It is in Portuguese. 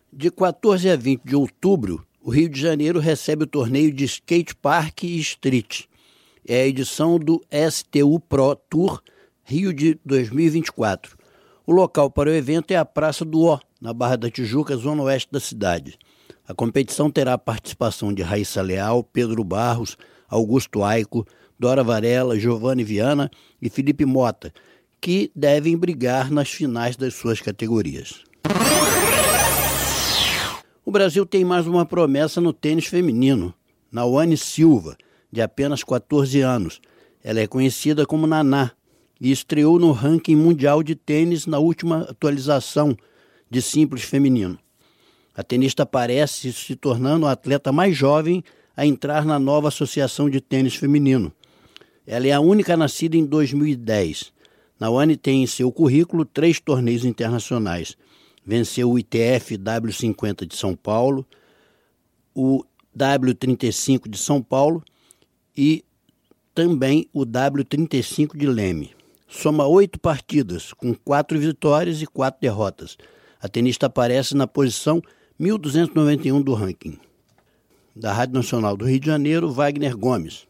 De 14 a 20 de outubro, o Rio de Janeiro recebe o torneio de Skate Park e Street. É a edição do STU Pro Tour Rio de 2024. O local para o evento é a Praça do Ó, na Barra da Tijuca, zona oeste da cidade. A competição terá a participação de Raíssa Leal, Pedro Barros, Augusto Aico, Dora Varela, Giovanni Viana e Felipe Mota, que devem brigar nas finais das suas categorias. O Brasil tem mais uma promessa no tênis feminino, Nawane Silva, de apenas 14 anos. Ela é conhecida como Naná e estreou no ranking mundial de tênis na última atualização de simples feminino. A tenista parece se tornando a atleta mais jovem a entrar na nova associação de tênis feminino. Ela é a única nascida em 2010. Nawane tem em seu currículo 3 torneios internacionais. Venceu o ITF W50 de São Paulo, o W35 de São Paulo e também o W35 de Leme. Soma 8 partidas, com 4 vitórias e 4 derrotas. A tenista aparece na posição 1291 do ranking. Da Rádio Nacional do Rio de Janeiro, Wagner Gomes.